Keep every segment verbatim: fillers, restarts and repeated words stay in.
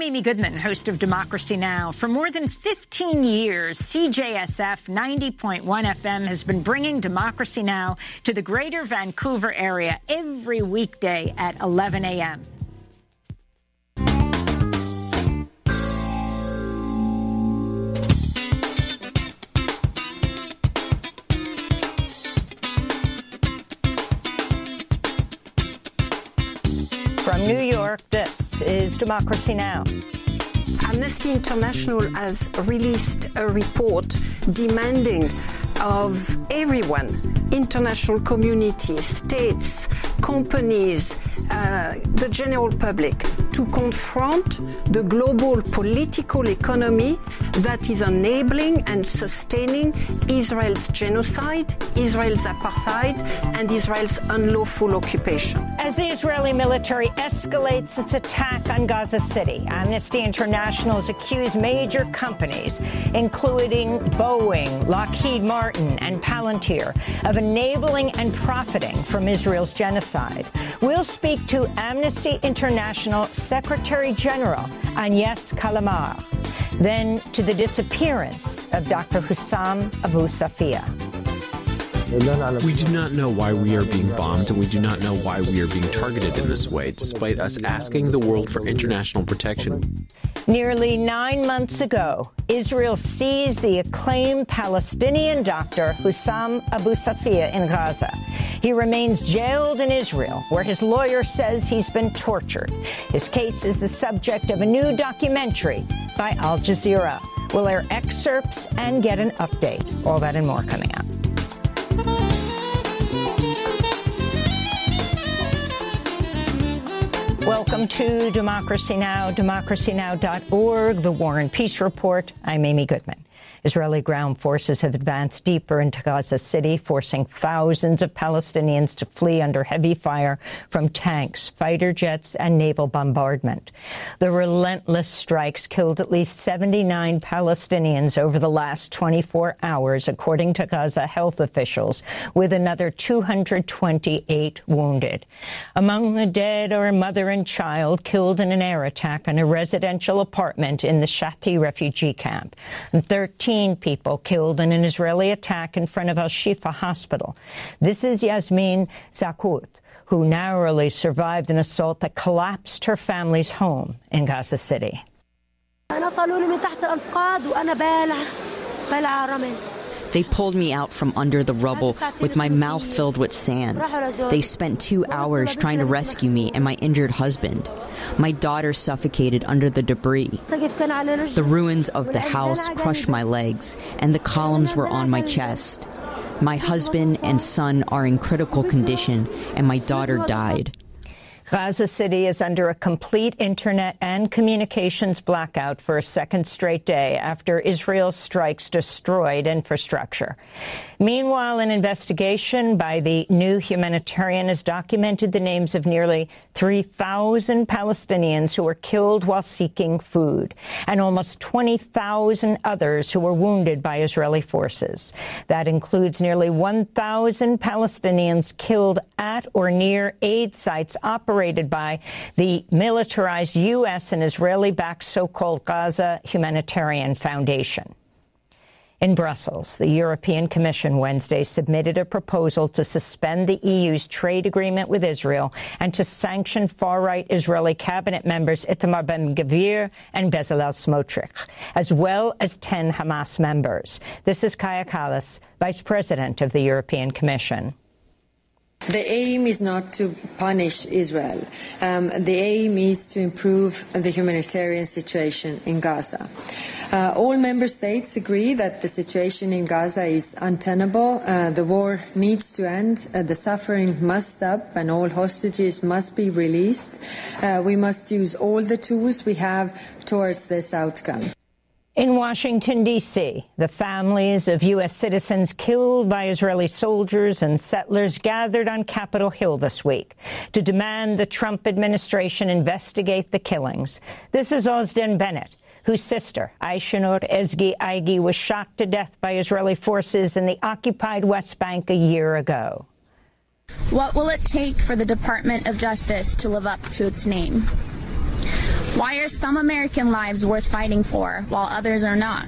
Amy Goodman, host of Democracy Now! For more than fifteen years, C J S F ninety point one F M has been bringing Democracy Now! To the greater Vancouver area every weekday at eleven a m From New York, this is Democracy Now! Amnesty International has released a report demanding of everyone, international community, states, companies, uh, the general public, to confront the global political economy that is enabling and sustaining Israel's genocide, Israel's apartheid, and Israel's unlawful occupation. As the Israeli military escalates its attack on Gaza City, Amnesty International has accused major companies, including Boeing, Lockheed Martin, and Palantir, of enabling and profiting from Israel's genocide. We'll speak to Amnesty International Secretary General Agnes Callamard, then to the disappearance of Doctor Hussam Abu Safiya. We do not know why we are being bombed, and we do not know why we are being targeted in this way, despite us asking the world for international protection. Nearly nine months ago, Israel seized the acclaimed Palestinian doctor Hussam Abu Safiya in Gaza. He remains jailed in Israel, where his lawyer says he's been tortured. His case is the subject of a new documentary by Al Jazeera. We'll air excerpts and get an update. All that and more coming up. Welcome to Democracy Now!, democracy now dot org, the War and Peace Report. I'm Amy Goodman. Israeli ground forces have advanced deeper into Gaza City, forcing thousands of Palestinians to flee under heavy fire from tanks, fighter jets, and naval bombardment. The relentless strikes killed at least seventy-nine Palestinians over the last twenty-four hours, according to Gaza health officials, with another two hundred twenty-eight wounded. Among the dead are a mother and child killed in an air attack on a residential apartment in the Shati refugee camp, and thirteen people killed in an Israeli attack in front of Al-Shifa Hospital. This is Yasmin Zakut, who narrowly survived an assault that collapsed her family's home in Gaza City. They pulled me out from under the rubble with my mouth filled with sand. They spent two hours trying to rescue me and my injured husband. My daughter suffocated under the debris. The ruins of the house crushed my legs, and the columns were on my chest. My husband and son are in critical condition, and my daughter died. Gaza City is under a complete internet and communications blackout for a second straight day after Israel's strikes destroyed infrastructure. Meanwhile, an investigation by the New Humanitarian has documented the names of nearly three thousand Palestinians who were killed while seeking food, and almost twenty thousand others who were wounded by Israeli forces. That includes nearly one thousand Palestinians killed at or near aid sites operated by the militarized U S and Israeli-backed so-called Gaza Humanitarian Foundation. In Brussels, the European Commission Wednesday submitted a proposal to suspend the E U's trade agreement with Israel and to sanction far-right Israeli cabinet members Itamar Ben-Gvir and Bezalel Smotrich, as well as ten Hamas members. This is Kaja Kallas, Vice President of the European Commission. The aim is not to punish Israel. Um, the aim is to improve the humanitarian situation in Gaza. Uh, all member states agree that the situation in Gaza is untenable. Uh, the war needs to end. Uh, the suffering must stop, and all hostages must be released. Uh, we must use all the tools we have towards this outcome. In Washington, D C, the families of U S citizens killed by Israeli soldiers and settlers gathered on Capitol Hill this week to demand the Trump administration investigate the killings. This is Ozden Bennett, whose sister, Aishanur Ezgi Aigi, was shot to death by Israeli forces in the occupied West Bank a year ago. What will it take for the Department of Justice to live up to its name? Why are some American lives worth fighting for while others are not?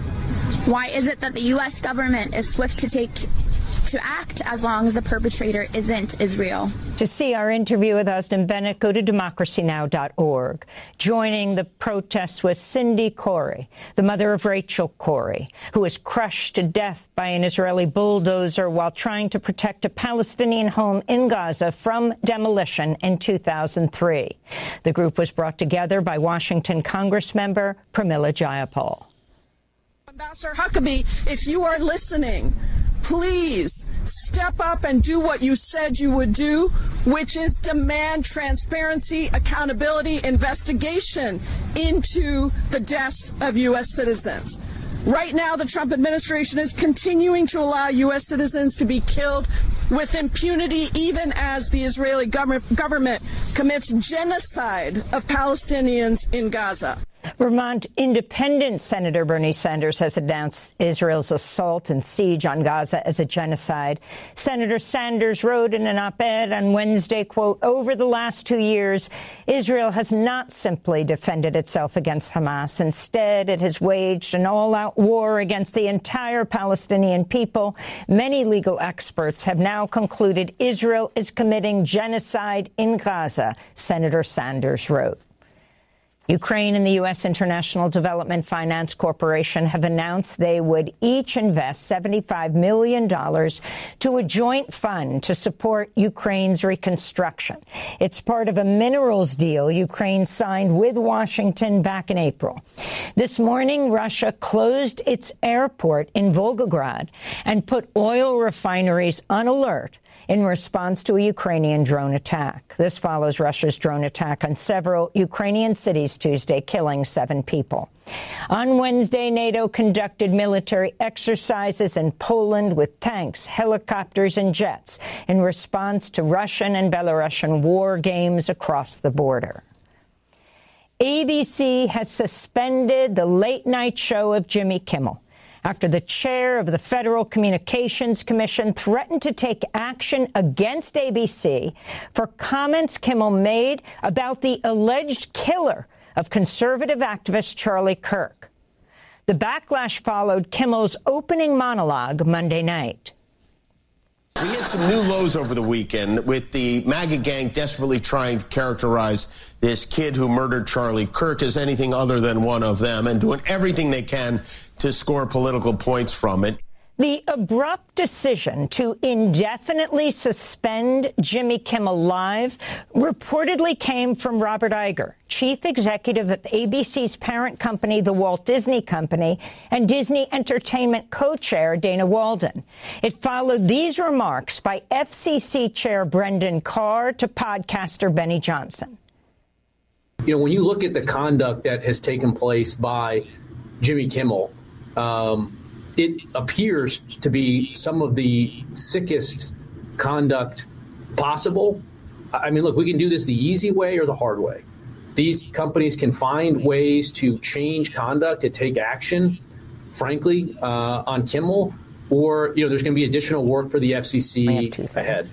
Why is it that the U S government is swift to take to act as long as the perpetrator isn't Israel? To see our interview with Osden Bennett, go to democracy now dot org. Joining the protests was Cindy Corey, the mother of Rachel Corey, who was crushed to death by an Israeli bulldozer while trying to protect a Palestinian home in Gaza from demolition in two thousand three. The group was brought together by Washington Congressmember Pramila Jayapal. Ambassador Huckabee, if you are listening, please step up and do what you said you would do, which is demand transparency, accountability, investigation into the deaths of U S citizens. Right now, the Trump administration is continuing to allow U S citizens to be killed with impunity, even as the Israeli government, government commits genocide of Palestinians in Gaza. Vermont Independent Senator Bernie Sanders has announced Israel's assault and siege on Gaza as a genocide. Senator Sanders wrote in an op-ed on Wednesday, quote, "Over the last two years, Israel has not simply defended itself against Hamas. Instead, it has waged an all-out war against the entire Palestinian people. Many legal experts have now concluded Israel is committing genocide in Gaza," Senator Sanders wrote. Ukraine and the U S International Development Finance Corporation have announced they would each invest seventy-five million dollars to a joint fund to support Ukraine's reconstruction. It's part of a minerals deal Ukraine signed with Washington back in April. This morning, Russia closed its airport in Volgograd and put oil refineries on alert in response to a Ukrainian drone attack. This follows Russia's drone attack on several Ukrainian cities Tuesday, killing seven people. On Wednesday, NATO conducted military exercises in Poland with tanks, helicopters and jets in response to Russian and Belarusian war games across the border. A B C has suspended the late-night show of Jimmy Kimmel after the chair of the Federal Communications Commission threatened to take action against A B C for comments Kimmel made about the alleged killer of conservative activist Charlie Kirk. The backlash followed Kimmel's opening monologue Monday night. We hit some new lows over the weekend with the MAGA gang desperately trying to characterize this kid who murdered Charlie Kirk as anything other than one of them and doing everything they can to score political points from it. The abrupt decision to indefinitely suspend Jimmy Kimmel Live reportedly came from Robert Iger, chief executive of A B C's parent company, the Walt Disney Company, and Disney Entertainment co-chair Dana Walden. It followed these remarks by F C C Chair Brendan Carr to podcaster Benny Johnson. You know, when you look at the conduct that has taken place by Jimmy Kimmel, um, it appears to be some of the sickest conduct possible. I mean, look, we can do this the easy way or the hard way. These companies can find ways to change conduct, to take action, frankly, uh, on Kimmel, or, you know, there's going to be additional work for the F C C ahead.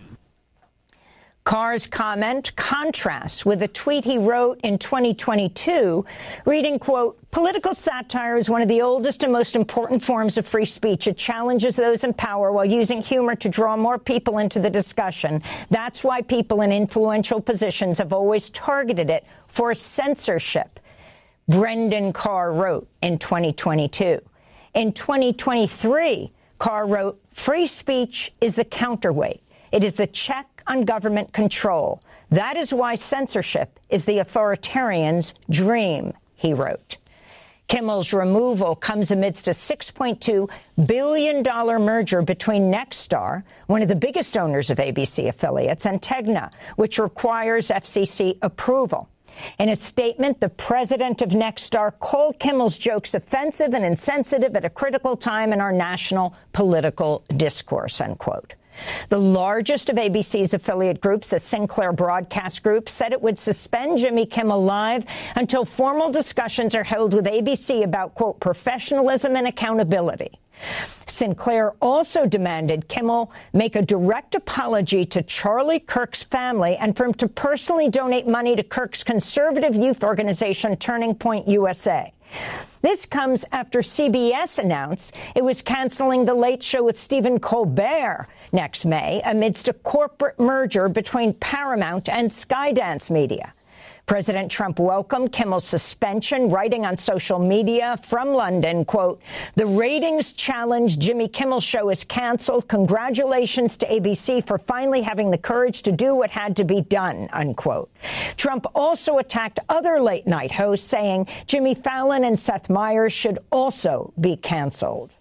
Carr's comment contrasts with a tweet he wrote in twenty twenty-two, reading, quote, "Political satire is one of the oldest and most important forms of free speech. It challenges those in power while using humor to draw more people into the discussion. That's why people in influential positions have always targeted it for censorship," Brendan Carr wrote in twenty twenty-two. In twenty twenty-three, Carr wrote, "Free speech is the counterweight. It is the check on government control. That is why censorship is the authoritarian's dream," he wrote. Kimmel's removal comes amidst a six point two billion dollars merger between Nexstar, one of the biggest owners of A B C affiliates, and Tegna, which requires F C C approval. In a statement, the president of Nexstar called Kimmel's jokes offensive and insensitive at a critical time in our national political discourse, unquote. The largest of A B C's affiliate groups, the Sinclair Broadcast Group, said it would suspend Jimmy Kimmel Live until formal discussions are held with A B C about, quote, professionalism and accountability. Sinclair also demanded Kimmel make a direct apology to Charlie Kirk's family and for him to personally donate money to Kirk's conservative youth organization, Turning Point U S A. This comes after C B S announced it was canceling The Late Show with Stephen Colbert next May amidst a corporate merger between Paramount and Skydance Media. President Trump welcomed Kimmel's suspension, writing on social media from London, quote, "The ratings challenge Jimmy Kimmel Show is canceled. Congratulations to A B C for finally having the courage to do what had to be done," unquote. Trump also attacked other late-night hosts, saying Jimmy Fallon and Seth Meyers should also be canceled.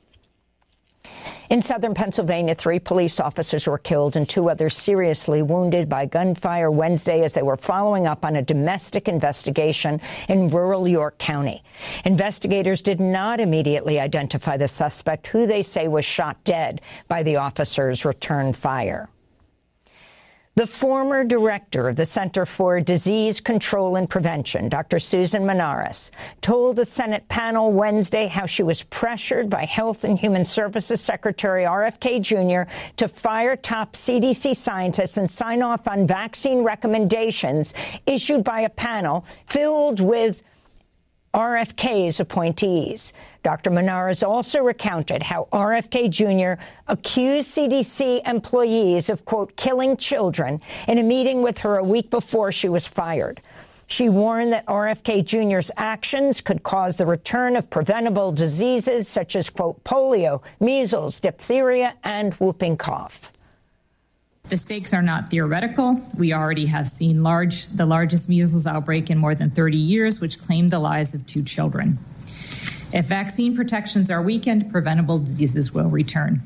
In southern Pennsylvania, three police officers were killed and two others seriously wounded by gunfire Wednesday as they were following up on a domestic investigation in rural York County. Investigators did not immediately identify the suspect, who they say was shot dead by the officers' return fire. The former director of the Center for Disease Control and Prevention, Doctor Susan Manaras, told a Senate panel Wednesday how she was pressured by Health and Human Services Secretary R F K Junior to fire top C D C scientists and sign off on vaccine recommendations issued by a panel filled with R F K's appointees. Doctor Manaras also recounted how R F K Junior accused C D C employees of, quote, killing children in a meeting with her a week before she was fired. She warned that R F K Junior's actions could cause the return of preventable diseases such as, quote, polio, measles, diphtheria, and whooping cough. The stakes are not theoretical. We already have seen large, the largest measles outbreak in more than thirty years, which claimed the lives of two children. If vaccine protections are weakened, preventable diseases will return.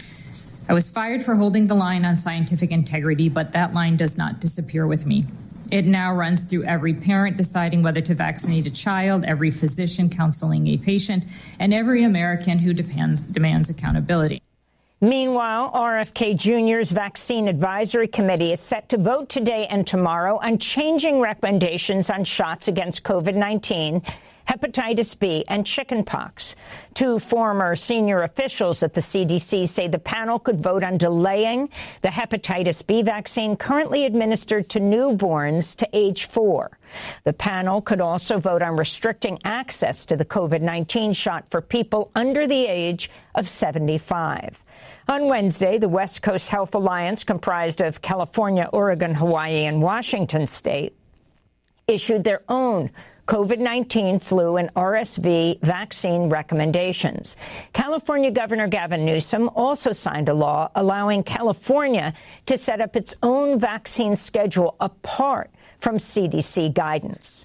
I was fired for holding the line on scientific integrity, but that line does not disappear with me. It now runs through every parent deciding whether to vaccinate a child, every physician counseling a patient, and every American who depends, demands accountability. Meanwhile, R F K Junior's Vaccine Advisory Committee is set to vote today and tomorrow on changing recommendations on shots against COVID nineteen, hepatitis B, and chickenpox. Two former senior officials at the C D C say the panel could vote on delaying the hepatitis B vaccine currently administered to newborns to age four. The panel could also vote on restricting access to the COVID nineteen shot for people under the age of seventy-five. On Wednesday, the West Coast Health Alliance, comprised of California, Oregon, Hawaii, and Washington state, issued their own COVID nineteen, flu, and R S V vaccine recommendations. California Governor Gavin Newsom also signed a law allowing California to set up its own vaccine schedule apart from C D C guidance.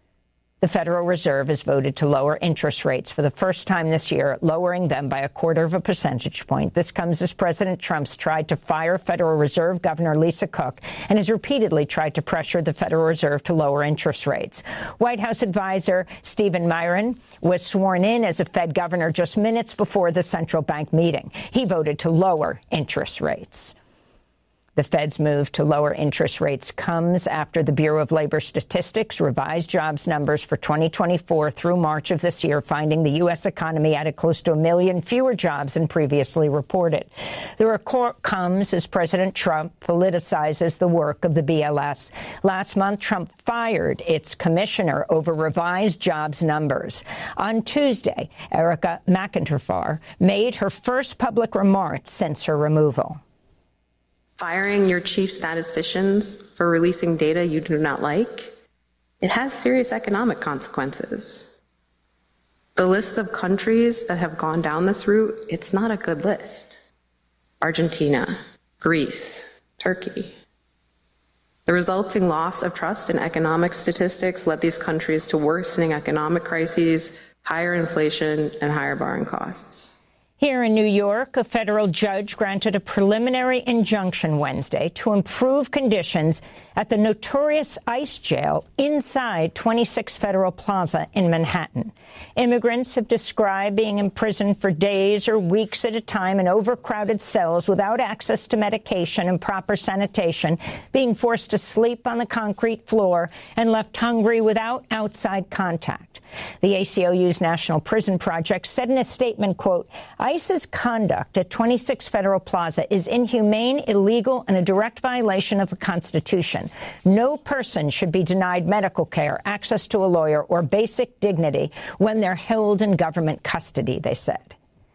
The Federal Reserve has voted to lower interest rates for the first time this year, lowering them by a quarter of a percentage point. This comes as President Trump's tried to fire Federal Reserve Governor Lisa Cook and has repeatedly tried to pressure the Federal Reserve to lower interest rates. White House advisor Stephen Miron was sworn in as a Fed governor just minutes before the central bank meeting. He voted to lower interest rates. The Fed's move to lower interest rates comes after the Bureau of Labor Statistics revised jobs numbers for twenty twenty-four through March of this year, finding the U S economy added close to a million fewer jobs than previously reported. The report comes as President Trump politicizes the work of the B L S. Last month, Trump fired its commissioner over revised jobs numbers. On Tuesday, Erica McIntyre made her first public remarks since her removal. Firing your chief statisticians for releasing data you do not like, it has serious economic consequences. The list of countries that have gone down this route, it's not a good list. Argentina, Greece, Turkey. The resulting loss of trust in economic statistics led these countries to worsening economic crises, higher inflation, and higher borrowing costs. Here in New York, a federal judge granted a preliminary injunction Wednesday to improve conditions at the notorious ICE jail inside twenty-six Federal Plaza in Manhattan. Immigrants have described being imprisoned for days or weeks at a time in overcrowded cells without access to medication and proper sanitation, being forced to sleep on the concrete floor and left hungry without outside contact. The A C L U's National Prison Project said in a statement, quote, ICE's conduct at twenty-six Federal Plaza is inhumane, illegal, and a direct violation of the Constitution. No person should be denied medical care, access to a lawyer, or basic dignity when they're held in government custody, they said.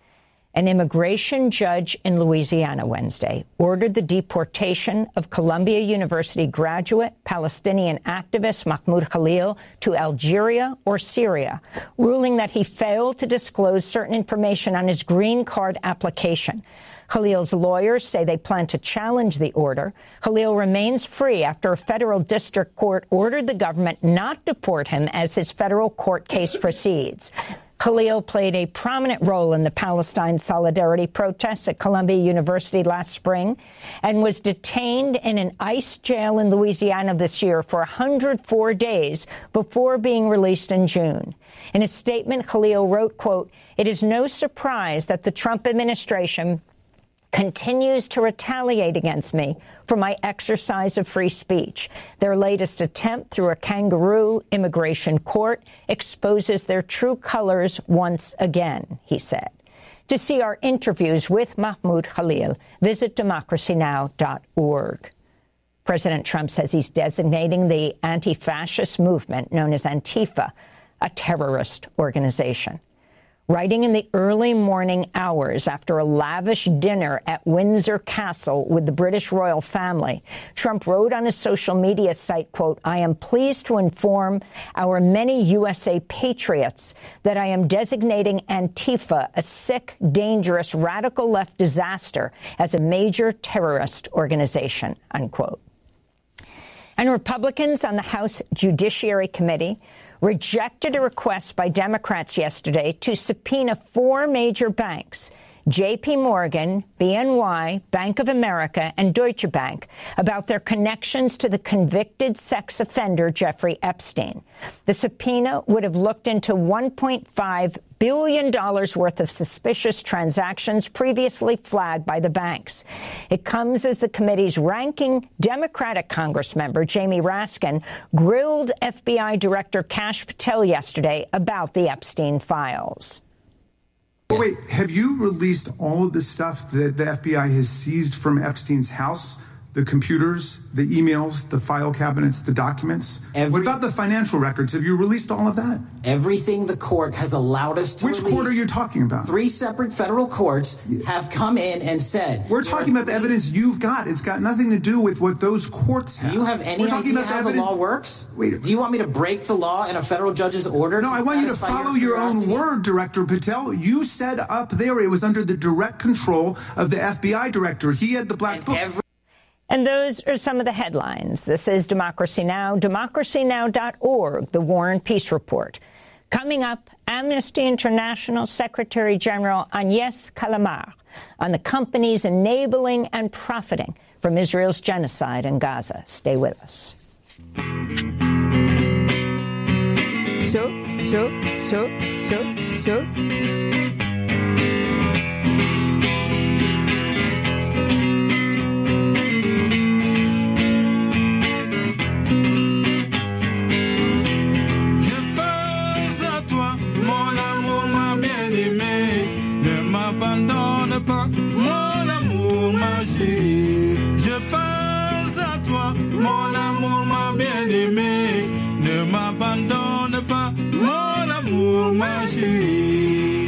An immigration judge in Louisiana Wednesday ordered the deportation of Columbia University graduate Palestinian activist Mahmoud Khalil to Algeria or Syria, ruling that he failed to disclose certain information on his green card application. Khalil's lawyers say they plan to challenge the order. Khalil remains free after a federal district court ordered the government not deport him as his federal court case proceeds. Khalil played a prominent role in the Palestine solidarity protests at Columbia University last spring and was detained in an ICE jail in Louisiana this year for one hundred four days before being released in June. In a statement, Khalil wrote, quote, "It is no surprise that the Trump administration continues to retaliate against me for my exercise of free speech. Their latest attempt through a kangaroo immigration court exposes their true colors once again," he said. To see our interviews with Mahmoud Khalil, visit democracy now dot org. President Trump says he's designating the anti-fascist movement known as Antifa a terrorist organization. Writing in the early morning hours after a lavish dinner at Windsor Castle with the British royal family, Trump wrote on his social media site, quote, "I am pleased to inform our many U S A patriots that I am designating Antifa, a sick, dangerous, radical left disaster, as a major terrorist organization," unquote. And Republicans on the House Judiciary Committee rejected a request by Democrats yesterday to subpoena four major banks, J P Morgan, B N Y, Bank of America, and Deutsche Bank, about their connections to the convicted sex offender Jeffrey Epstein. The subpoena would have looked into one point five billion dollars worth of suspicious transactions previously flagged by the banks. It comes as the committee's ranking Democratic Congress member, Jamie Raskin, grilled F B I Director Kash Patel yesterday about the Epstein files. Oh, wait, have you released all of the stuff that the F B I has seized from Epstein's house? The computers, the emails, the file cabinets, the documents? Every, what about the financial records? Have you released all of that? Everything the court has allowed us to Which release. court are you talking about? Three separate federal courts have come in and said... We're talking about the evidence you've got. It's got nothing to do with what those courts have. Do you have any idea how the law works? Wait. Do you want me to break the law in a federal judge's order? No, I want you to follow your, your own word, Director Patel. You said up there it was under the direct control of the F B I director. He had the black book. Every And those are some of the headlines. This is Democracy Now!, democracy now dot org, the War and Peace Report. Coming up, Amnesty International Secretary General Agnès Callamard on the companies enabling and profiting from Israel's genocide in Gaza. Stay with us. So, so, so, so, so. N'abandonne pas, mon amour, ma chérie. Je pense à toi, mon amour, ma bien-aimée. Ne m'abandonne pas, mon amour, ma chérie.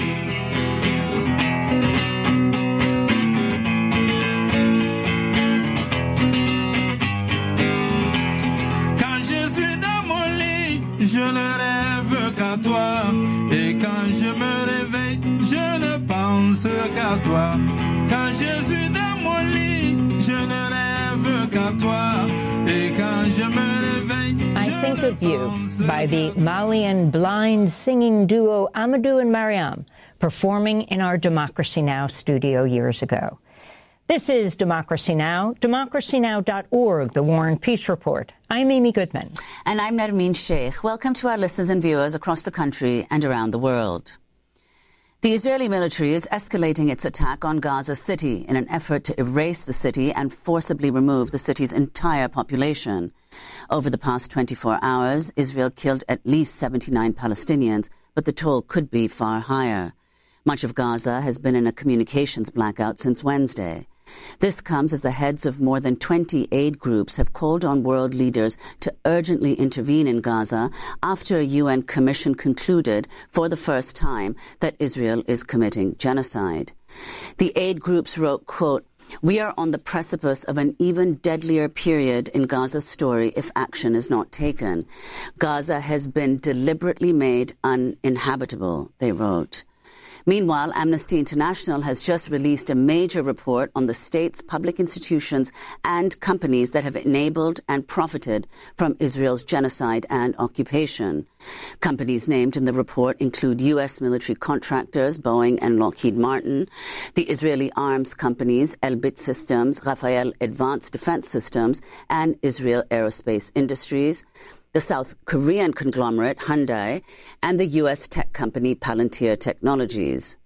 Quand je suis dans mon lit, je ne rêve qu'à toi. Et quand je me réveille, je ne pense qu'à toi. Quand je suis dans mon lit, je ne rêve qu'à toi. Et quand je me réveille, I Think of You by the Malian blind singing duo Amadou and Mariam, performing in our Democracy Now! Studio years ago. This is Democracy Now!, democracy now dot org, the War and Peace Report. I'm Amy Goodman. And I'm Nermeen Sheikh. Welcome to our listeners and viewers across the country and around the world. The Israeli military is escalating its attack on Gaza City in an effort to erase the city and forcibly remove the city's entire population. Over the past twenty-four hours, Israel killed at least seventy-nine Palestinians, but the toll could be far higher. Much of Gaza has been in a communications blackout since Wednesday. This comes as the heads of more than twenty aid groups have called on world leaders to urgently intervene in Gaza after a U N commission concluded for the first time that Israel is committing genocide. The aid groups wrote, quote, "We are on the precipice of an even deadlier period in Gaza's story if action is not taken. Gaza has been deliberately made uninhabitable," they wrote. Meanwhile, Amnesty International has just released a major report on the states, public institutions, and companies that have enabled and profited from Israel's genocide and occupation. Companies named in the report include U S military contractors, Boeing and Lockheed Martin, the Israeli arms companies, Elbit Systems, Rafael Advanced Defense Systems, and Israel Aerospace Industries, the South Korean conglomerate Hyundai, and the U S tech company Palantir Technologies.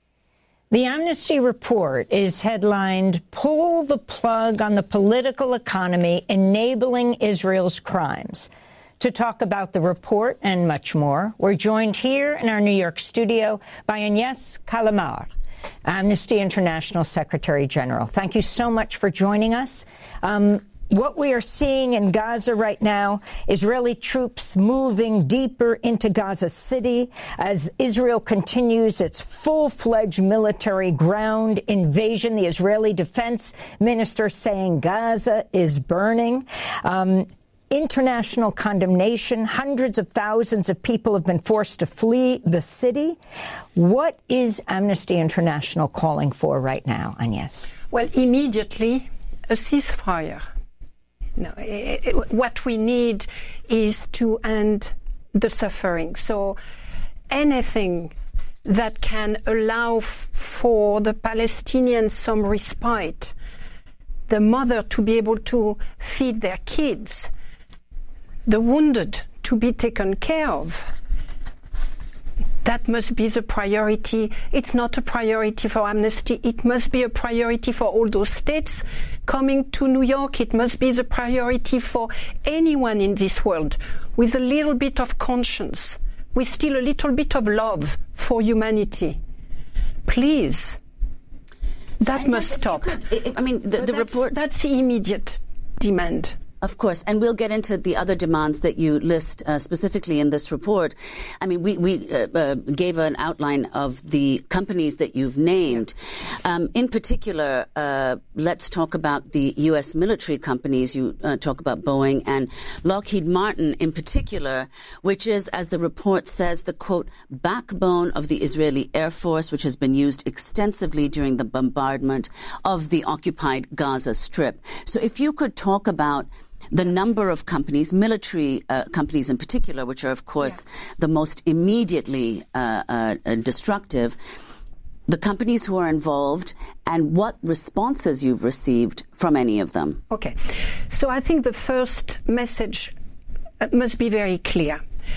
The Amnesty report is headlined, "Pull the Plug on the Political Economy Enabling Israel's Crimes." To talk about the report and much more, we're joined here in our New York studio by Agnes Callamard, Amnesty International Secretary General. Thank you so much for joining us. Um, What we are seeing in Gaza right now, Israeli troops moving deeper into Gaza City as Israel continues its full-fledged military ground invasion. The Israeli defense minister saying Gaza is burning. Um, international condemnation. Hundreds of thousands of people have been forced to flee the city. What is Amnesty International calling for right now, Agnes? Well, immediately, a ceasefire. No, it, it, what we need is to end the suffering. So anything that can allow f- for the Palestinians some respite, the mother to be able to feed their kids, the wounded to be taken care of, that must be the priority. It's not a priority for Amnesty. It must be a priority for all those states coming to New York. It must be the priority for anyone in this world with a little bit of conscience, with still a little bit of love for humanity. Please, that so, must stop. Could, I mean, the, the that's, report... That's the immediate demand. Of course, and we'll get into the other demands that you list uh, specifically in this report. I mean, we, we uh, uh, gave an outline of the companies that you've named. Um, in particular, uh, let's talk about the U S military companies. You uh, talk about Boeing and Lockheed Martin in particular, which is, as the report says, the, quote, backbone of the Israeli Air Force, which has been used extensively during the bombardment of the occupied Gaza Strip. So if you could talk about the number of companies, military uh, companies in particular, which are, of course, yeah. the most immediately uh, uh, destructive, the companies who are involved, and what responses you've received from any of them. Okay. So I think the first message must be very clear.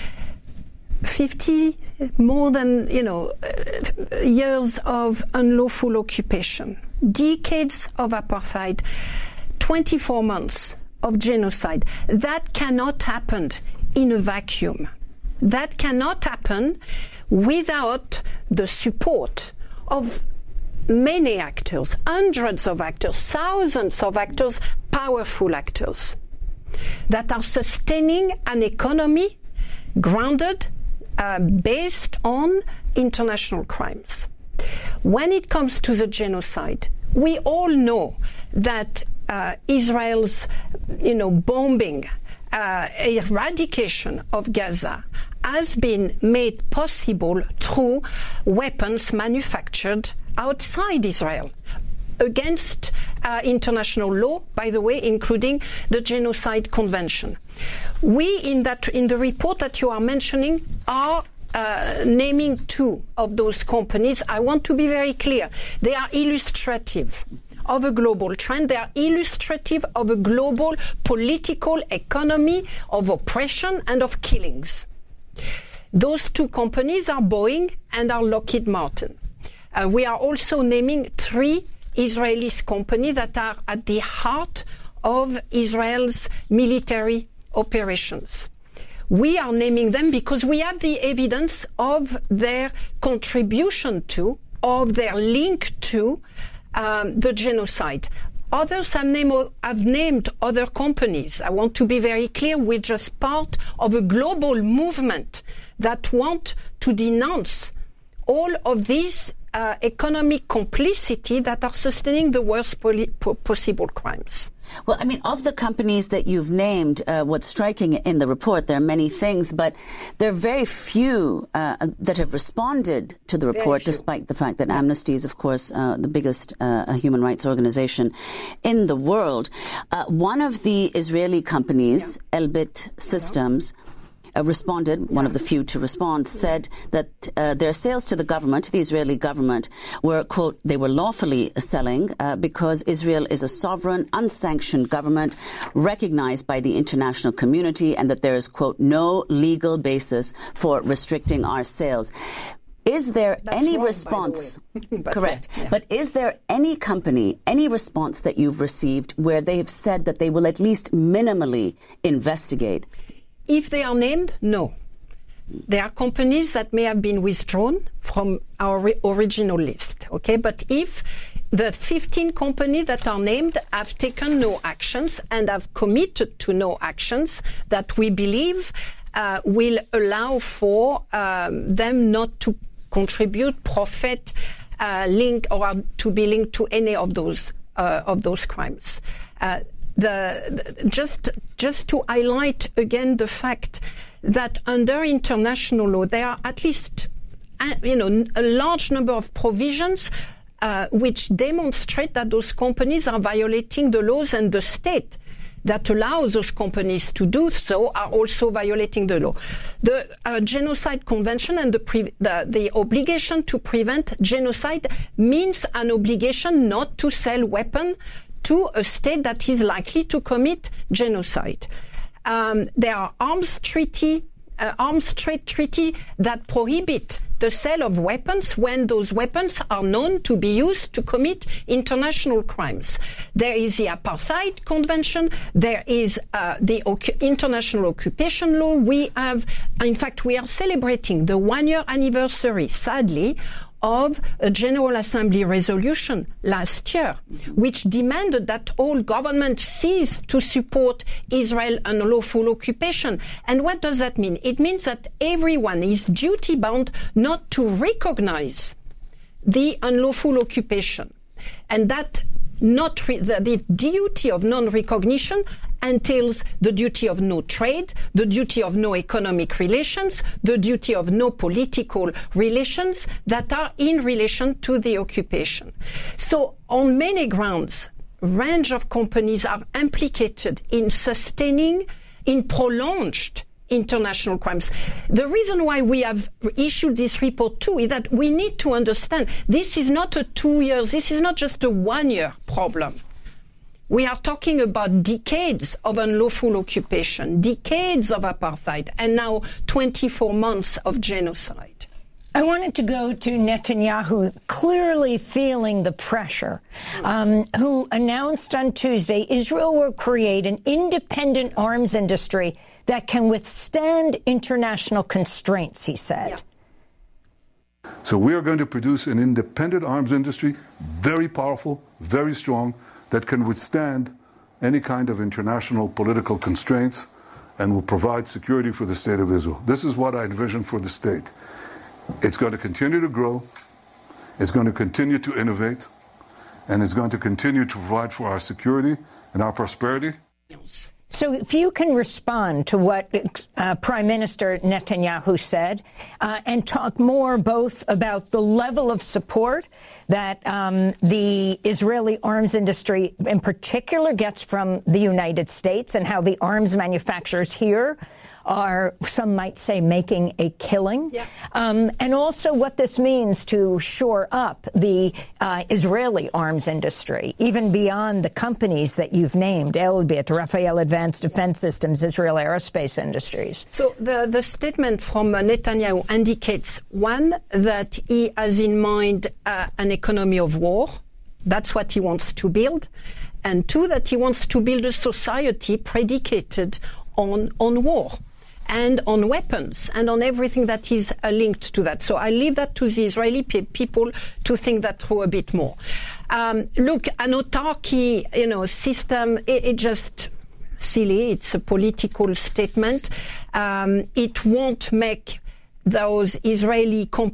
fifty, more than, you know, uh, years of unlawful occupation, decades of apartheid, twenty-four months of genocide. That cannot happen in a vacuum. That cannot happen without the support of many actors, hundreds of actors, thousands of actors, powerful actors that are sustaining an economy grounded, uh, based on international crimes. When it comes to the genocide, we all know that Uh, Israel's, you know, bombing, uh, eradication of Gaza has been made possible through weapons manufactured outside Israel against uh, international law, by the way, including the Genocide Convention. We, in that, in the report that you are mentioning, are Uh, naming two of those companies. I want to be very clear. They are illustrative of a global trend. They are illustrative of a global political economy of oppression and of killings. Those two companies are Boeing and are Lockheed Martin. Uh, we are also naming three Israeli companies that are at the heart of Israel's military operations. We are naming them because we have the evidence of their contribution to, of their link to um, the genocide. Others have, name, have named other companies. I want to be very clear, we're just part of a global movement that want to denounce all of these uh, economic complicity that are sustaining the worst poli- possible crimes. Well, I mean, of the companies that you've named, uh, what's striking in the report, there are many things, but there are very few uh, that have responded to the report, despite the fact that Amnesty is, of course, uh, the biggest uh, human rights organization in the world. Uh, one of the Israeli companies, yeah. Elbit Systems, yeah. Uh, responded, one of the few to respond, said that uh, their sales to the government, to the Israeli government, were, quote, they were lawfully selling uh, because Israel is a sovereign, unsanctioned government recognized by the international community and that there is, quote, no legal basis for restricting our sales. Is there That's any wrong, response? but Correct. Yeah, yeah. But is there any company, any response that you've received where they have said that they will at least minimally investigate? If they are named, no. There are companies that may have been withdrawn from our re- original list, okay? But if the fifteen companies that are named have taken no actions and have committed to no actions that we believe uh, will allow for um, them not to contribute, profit, uh, link, or to be linked to any of those uh, of those crimes. Uh, The, the, just, just to highlight again the fact that under international law there are at least, uh, you know, a large number of provisions uh, which demonstrate that those companies are violating the laws, and the state that allows those companies to do so are also violating the law. The uh, Genocide Convention and the, pre- the, the obligation to prevent genocide means an obligation not to sell weapons to a state that is likely to commit genocide. Um, there are arms treaty, uh, arms trade treaty that prohibit the sale of weapons when those weapons are known to be used to commit international crimes. There is the Apartheid Convention. There is uh, the ocu- International Occupation Law. We have, in fact, we are celebrating the one-year anniversary, sadly, of a General Assembly resolution last year, which demanded that all governments cease to support Israel unlawful occupation. And what does that mean? It means that everyone is duty-bound not to recognize the unlawful occupation. And that not re- the, the duty of non-recognition entails the duty of no trade, the duty of no economic relations, the duty of no political relations that are in relation to the occupation. So on many grounds, a range of companies are implicated in sustaining, in prolonged international crimes. The reason why we have issued this report too is that we need to understand this is not a two years, this is not just a one year problem. We are talking about decades of unlawful occupation, decades of apartheid, and now twenty-four months of genocide. I wanted to go to Netanyahu, clearly feeling the pressure, um, who announced on Tuesday Israel will create an independent arms industry that can withstand international constraints, he said. Yeah. So we are going to produce an independent arms industry, very powerful, very strong, that can withstand any kind of international political constraints and will provide security for the state of Israel. This is what I envision for the state. It's going to continue to grow, it's going to continue to innovate, and it's going to continue to provide for our security and our prosperity. So if you can respond to what uh, Prime Minister Netanyahu said uh, and talk more both about the level of support that um, the Israeli arms industry in particular gets from the United States and how the arms manufacturers here are, some might say, making a killing, yeah. um, and also what this means to shore up the uh, Israeli arms industry, even beyond the companies that you've named, Elbit, Rafael Advanced Defense Systems, Israel Aerospace Industries. So the, the statement from uh, Netanyahu indicates, one, that he has in mind uh, an economy of war. That's what he wants to build. And two, that he wants to build a society predicated on, on war and on weapons and on everything that is uh, linked to that. So I leave that to the Israeli pe- people to think that through a bit more. Um, look, an autarky, you know, system, it, it just silly. It's a political statement. Um, it won't make those Israeli companies